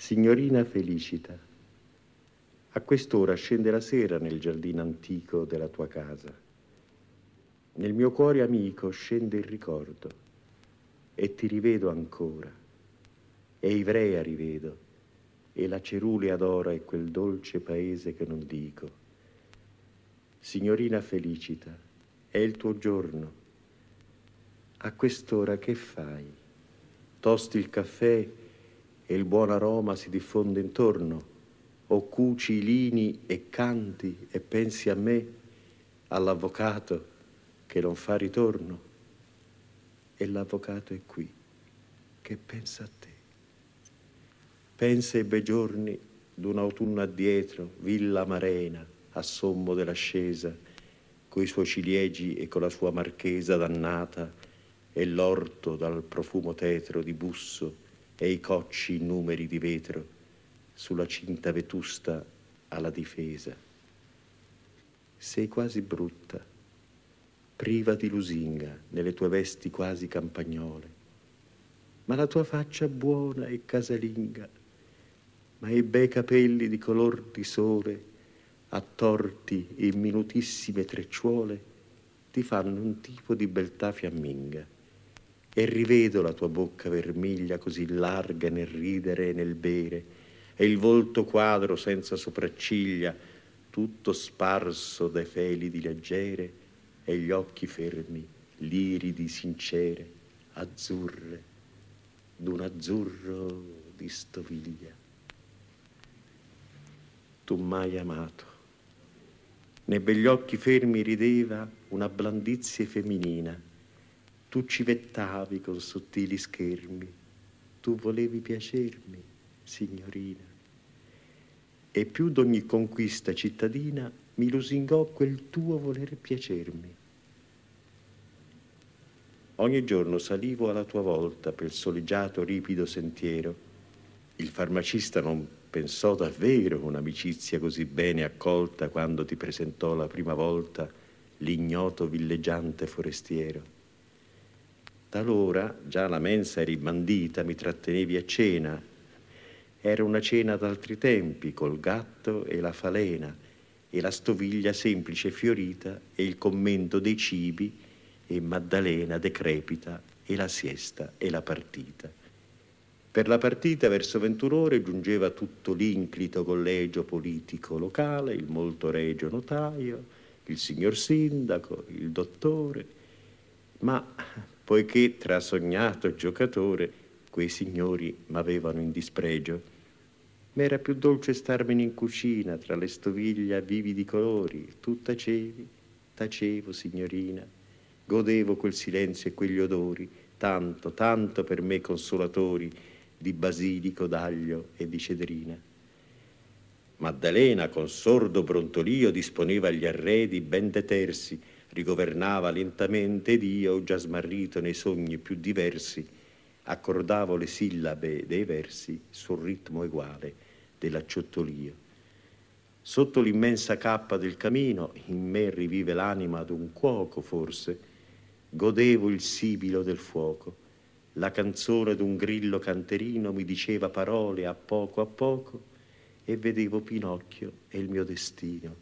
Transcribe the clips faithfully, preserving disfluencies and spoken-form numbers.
Signorina Felicita, a quest'ora scende la sera nel giardino antico della tua casa. Nel mio cuore amico scende il ricordo e ti rivedo ancora, e Ivrea rivedo, e la cerulea d'oro e quel dolce paese che non dico. Signorina Felicita, è il tuo giorno. A quest'ora che fai? Tosti il caffè e il buon aroma si diffonde intorno, o cuci i lini e canti e pensi a me, all'avvocato che non fa ritorno? E l'avvocato è qui, che pensa a te. Pensa ai bei giorni d'un autunno addietro, Villa Marena, a sommo dell'ascesa, coi suoi ciliegi e con la sua marchesa dannata, e l'orto dal profumo tetro di busso, e i cocci in numeri di vetro, sulla cinta vetusta alla difesa. Sei quasi brutta, priva di lusinga nelle tue vesti quasi campagnole, ma la tua faccia buona e casalinga, ma i bei capelli di color di sole, attorti in minutissime trecciuole, ti fanno un tipo di beltà fiamminga. E rivedo la tua bocca vermiglia così larga nel ridere e nel bere, e il volto quadro senza sopracciglia, tutto sparso dai feli di leggere, e gli occhi fermi, liridi, sincere, azzurre, d'un azzurro di stoviglia. Tu m'hai amato. Nei begli occhi fermi rideva una blandizie femminina. Tu civettavi con sottili schermi, tu volevi piacermi, signorina. E più d'ogni conquista cittadina mi lusingò quel tuo voler piacermi. Ogni giorno salivo alla tua volta per il soleggiato ripido sentiero. Il farmacista non pensò davvero un'amicizia così bene accolta quando ti presentò la prima volta l'ignoto villeggiante forestiero. Talora, già la mensa era imbandita, mi trattenevi a cena. Era una cena d'altri tempi, col gatto e la falena, e la stoviglia semplice e fiorita, e il commento dei cibi, e Maddalena decrepita, e la siesta e la partita. Per la partita verso ventur'ore giungeva tutto l'inclito collegio politico locale, il molto regio notaio, il signor sindaco, il dottore, ma poiché trasognato giocatore quei signori m'avevano in dispregio, m'era più dolce starmene in cucina tra le stoviglie a vividi colori. Tu tacevi, tacevo, signorina, godevo quel silenzio e quegli odori, tanto, tanto per me consolatori, di basilico, d'aglio e di cedrina. Maddalena con sordo brontolio disponeva gli arredi ben detersi, rigovernava lentamente ed io, già smarrito nei sogni più diversi, accordavo le sillabe dei versi sul ritmo eguale dell'acciottolio. Sotto l'immensa cappa del camino in me rivive l'anima d'un cuoco forse, godevo il sibilo del fuoco, la canzone d'un grillo canterino mi diceva parole a poco a poco e vedevo Pinocchio e il mio destino.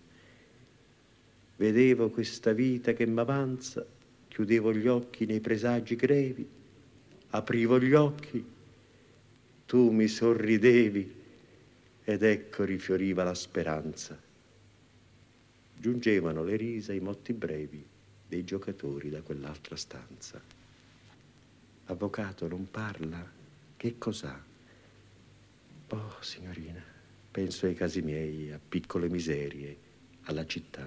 Vedevo questa vita che m'avanza, chiudevo gli occhi nei presagi grevi, aprivo gli occhi, tu mi sorridevi ed ecco rifioriva la speranza. Giungevano le risa, i motti brevi dei giocatori da quell'altra stanza. Avvocato, non parla? Che cos'ha? Oh, signorina, penso ai casi miei, a piccole miserie, alla città.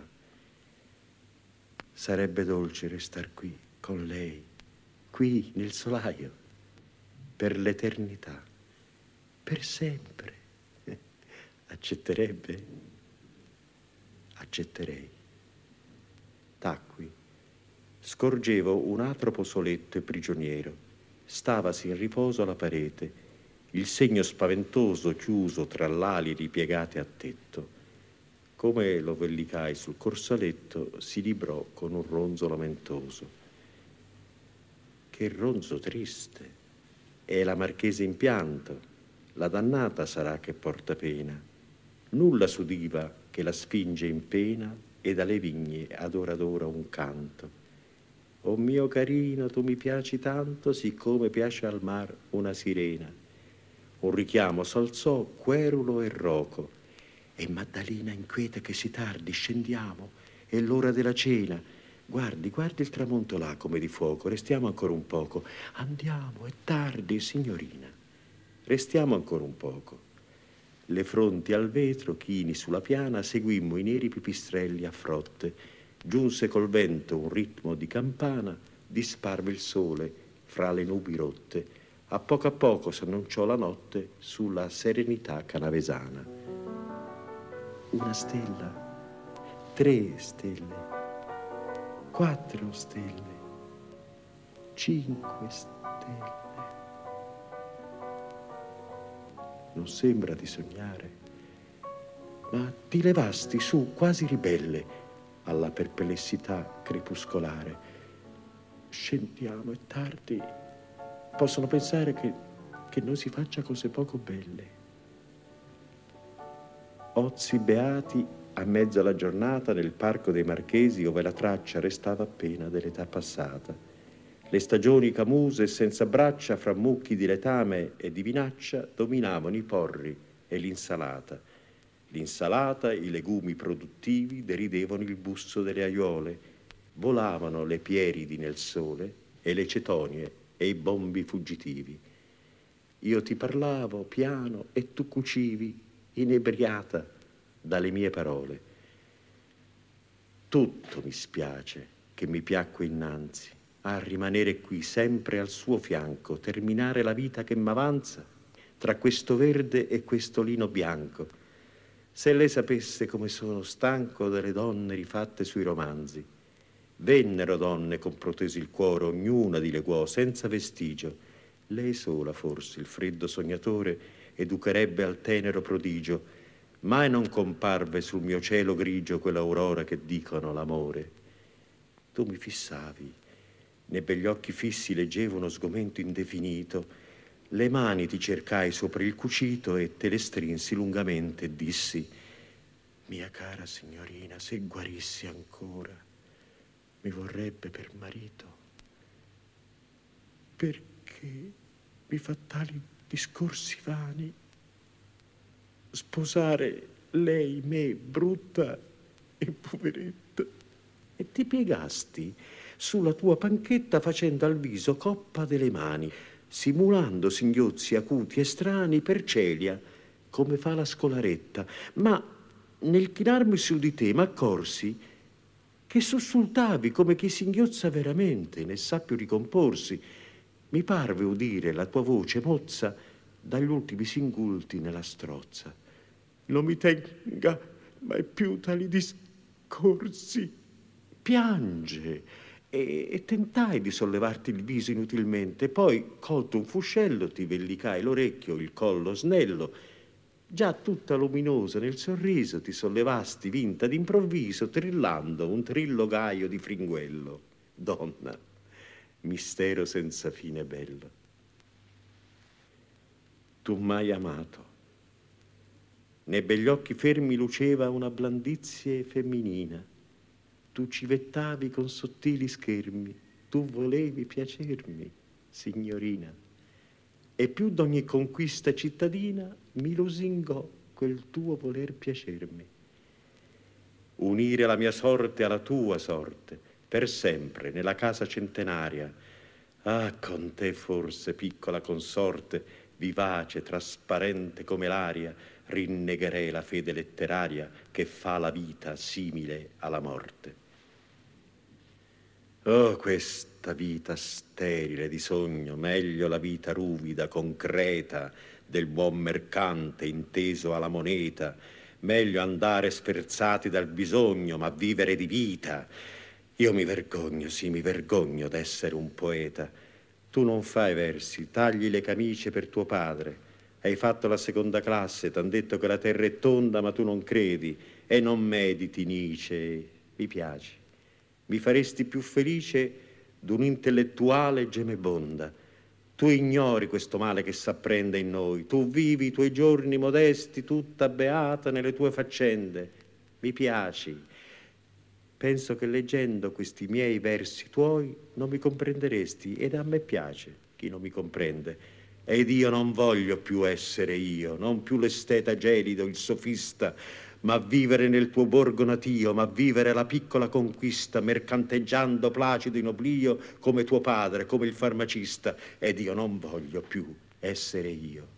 Sarebbe dolce restar qui, con lei, qui nel solaio, per l'eternità, per sempre. Accetterebbe? Accetterei. Tacqui. Scorgevo un altro pozzoletto e prigioniero. Stavasi in riposo alla parete, il segno spaventoso chiuso tra l'ali ripiegate a tetto. Come lo vellicai sul corsaletto, si librò con un ronzo lamentoso. Che ronzo triste! È la marchesa in pianto. la dannata sarà che porta pena. Nulla s'udiva che la sfinge in pena e dalle vigne ad ora ad ora un canto. O mio carino, tu mi piaci tanto, siccome piace al mar una sirena. Un richiamo s'alzò, querulo e roco. E Maddalena inquieta che si tardi, scendiamo, è l'ora della cena. Guardi, guardi il tramonto là come di fuoco, restiamo ancora un poco. Andiamo, è tardi, signorina. Restiamo ancora un poco. Le fronti al vetro, chini sulla piana, seguimmo i neri pipistrelli a frotte. Giunse col vento un ritmo di campana, disparve il sole fra le nubi rotte. A poco a poco s'annunciò la notte sulla serenità canavesana. Una stella, tre stelle, quattro stelle, cinque stelle. Non sembra di sognare, ma ti levasti su quasi ribelle alla perplessità crepuscolare. Scendiamo, è tardi. Possono pensare che, che noi si faccia cose poco belle. Ozi beati a mezzo alla giornata nel parco dei Marchesi, ove la traccia restava appena dell'età passata. Le stagioni camuse e senza braccia, fra mucchi di letame e di vinaccia, dominavano i porri e l'insalata. L'insalata, i legumi produttivi deridevano il busto delle aiuole, volavano le pieridi nel sole e le cetonie e i bombi fuggitivi. Io ti parlavo piano e tu cucivi, inebriata dalle mie parole. Tutto mi spiace che mi piacque innanzi a rimanere qui sempre al suo fianco, terminare la vita che m'avanza tra questo verde e questo lino bianco. Se lei sapesse come sono stanco delle donne rifatte sui romanzi. Vennero donne con protesi il cuore, ognuna dileguò senza vestigio. Lei sola forse, il freddo sognatore, educherebbe al tenero prodigio. Mai non comparve sul mio cielo grigio quell'aurora che dicono l'amore. Tu mi fissavi, nei begli occhi fissi leggevo uno sgomento indefinito. Le mani ti cercai sopra il cucito e te le strinsi lungamente e dissi: mia cara signorina, se guarissi ancora, mi vorrebbe per marito. Perché mi fa tali discorsi vani? Sposare lei, me, brutta e poveretta. E ti piegasti sulla tua panchetta facendo al viso coppa delle mani, simulando singhiozzi acuti e strani per celia, come fa la scolaretta. Ma nel chinarmi su di te m'accorsi che sussultavi come chi singhiozza veramente, ne sa più ricomporsi. Mi parve udire la tua voce mozza dagli ultimi singulti nella strozza. Non mi tenga mai più tali discorsi. Piange. E, e tentai di sollevarti il viso inutilmente, poi, colto un fuscello, ti vellicai l'orecchio, il collo snello. Già tutta luminosa nel sorriso ti sollevasti vinta d'improvviso, trillando un trillo gaio di fringuello. Donna, mistero senza fine bello. Tu m'hai amato. Nei begli occhi fermi luceva una blandizie femminina. Tu civettavi con sottili schermi, tu volevi piacermi, signorina. E più d'ogni conquista cittadina mi lusingò quel tuo voler piacermi. Unire la mia sorte alla tua sorte, per sempre, nella casa centenaria. Ah, con te forse, piccola consorte, vivace, trasparente come l'aria, rinnegherei la fede letteraria che fa la vita simile alla morte. Oh, questa vita sterile di sogno, meglio la vita ruvida, concreta, del buon mercante inteso alla moneta, meglio andare sferzati dal bisogno, ma vivere di vita. Io mi vergogno, sì, mi vergogno d'essere un poeta. Tu non fai versi, tagli le camicie per tuo padre. Hai fatto la seconda classe, t'han detto che la terra è tonda, ma tu non credi e non mediti Nietzsche. Mi piaci. Mi faresti più felice d'un intellettuale gemebonda. Tu ignori questo male che s'apprende in noi. Tu vivi i tuoi giorni modesti, tutta beata nelle tue faccende. Mi piaci. Penso che leggendo questi miei versi tuoi non mi comprenderesti, ed a me piace chi non mi comprende. Ed io non voglio più essere io, non più l'esteta gelido, il sofista, ma vivere nel tuo borgo natio, ma vivere la piccola conquista, mercanteggiando placido in oblio come tuo padre, come il farmacista. Ed io non voglio più essere io.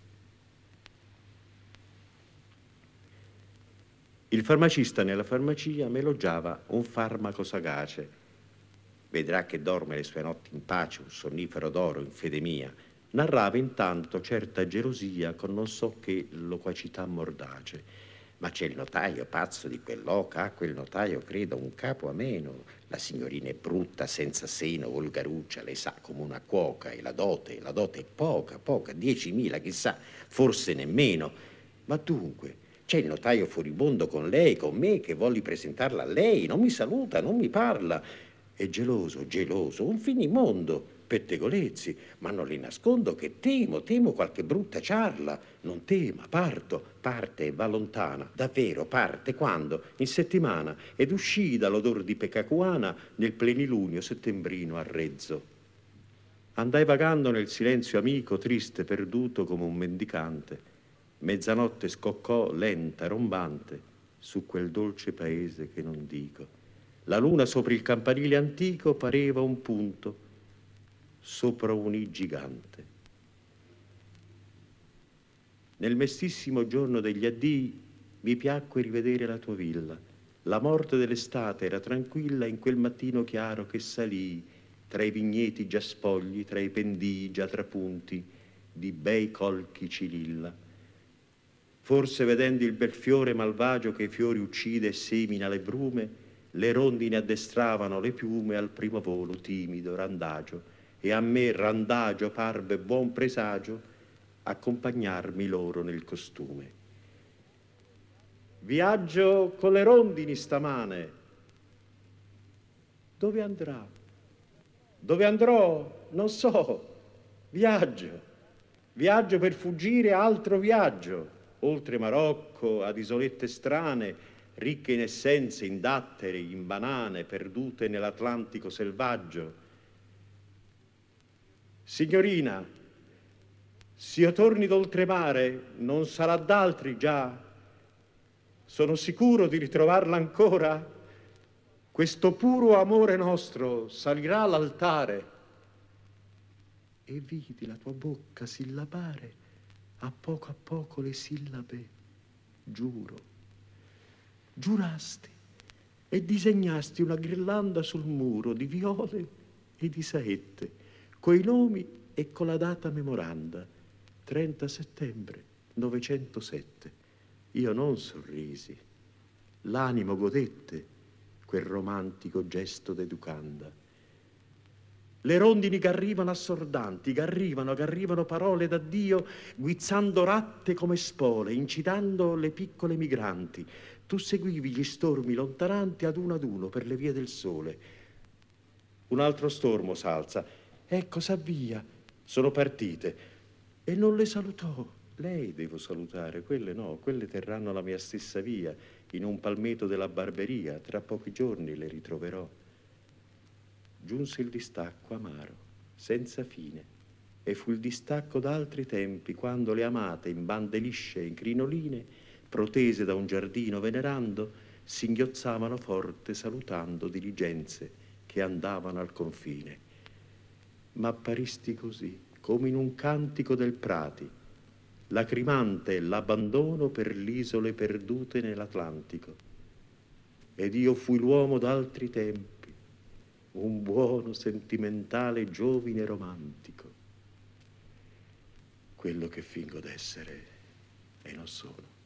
Il farmacista nella farmacia me elogiava un farmaco sagace. Vedrà che dorme le sue notti in pace, un sonnifero d'oro in fede mia. Narrava intanto certa gelosia con non so che loquacità mordace. Ma c'è il notaio pazzo di quell'oca, a quel notaio credo un capo ameno. La signorina è brutta, senza seno, volgaruccia, lei sa, come una cuoca, e la dote, la dote è poca, poca, diecimila, chissà, forse nemmeno. Ma dunque, c'è il notaio furibondo con lei, con me, che volli presentarla a lei, non mi saluta, non mi parla. È geloso, geloso, un finimondo, pettegolezzi, ma non le nascondo che temo, temo qualche brutta ciarla. Non tema, parto, parte e va lontana. Davvero, parte, quando? In settimana, ed uscì dall'odor di Pecacuana nel plenilunio settembrino a Rezzo. Andai vagando nel silenzio amico, triste, perduto come un mendicante. Mezzanotte scoccò lenta, rombante, su quel dolce paese che non dico. La luna sopra il campanile antico pareva un punto sopra un i gigante. Nel mestissimo giorno degli addii mi piacque rivedere la tua villa. La morte dell'estate era tranquilla in quel mattino chiaro che salì tra i vigneti già spogli, tra i pendii già trapunti di bei colchi cililla. Forse vedendo il bel fiore malvagio che i fiori uccide e semina le brume, le rondini addestravano le piume al primo volo timido, randagio, e a me randagio parve buon presagio accompagnarmi loro nel costume. Viaggio con le rondini stamane. Dove andrà? Dove andrò? Non so. Viaggio. Viaggio per fuggire altro viaggio. Oltre Marocco, ad isolette strane, ricche in essenze, in dattere, in banane, perdute nell'Atlantico selvaggio. Signorina, s'io torni d'oltremare, non sarà d'altri già. Sono sicuro di ritrovarla ancora. Questo puro amore nostro salirà all'altare. E vidi la tua bocca sillabare a poco a poco le sillabe, giuro. Giurasti e disegnasti una ghirlanda sul muro di viole e di saette, coi nomi e con la data memoranda, trenta settembre novecentosette. Io non sorrisi, l'animo godette quel romantico gesto d'educanda. Le rondini garrivano assordanti, garrivano, garrivano parole d'addio, guizzando ratte come spole, incitando le piccole migranti. Tu seguivi gli stormi lontananti ad uno ad uno per le vie del sole. Un altro stormo s'alza. Ecco, s'avvia. Sono partite. E non le salutò. Lei devo salutare, quelle no, quelle terranno la mia stessa via, in un palmeto della barberia. Tra pochi giorni le ritroverò. Giunse il distacco amaro, senza fine, e fu il distacco d'altri tempi, quando le amate in bande lisce e in crinoline, protese da un giardino venerando, singhiozzavano forte salutando diligenze che andavano al confine. Ma apparisti così, come in un cantico del Prati, lacrimante l'abbandono per l'isole perdute nell'Atlantico. Ed io fui l'uomo d'altri tempi, un buono, sentimentale, giovine romantico. Quello che fingo d'essere e non sono.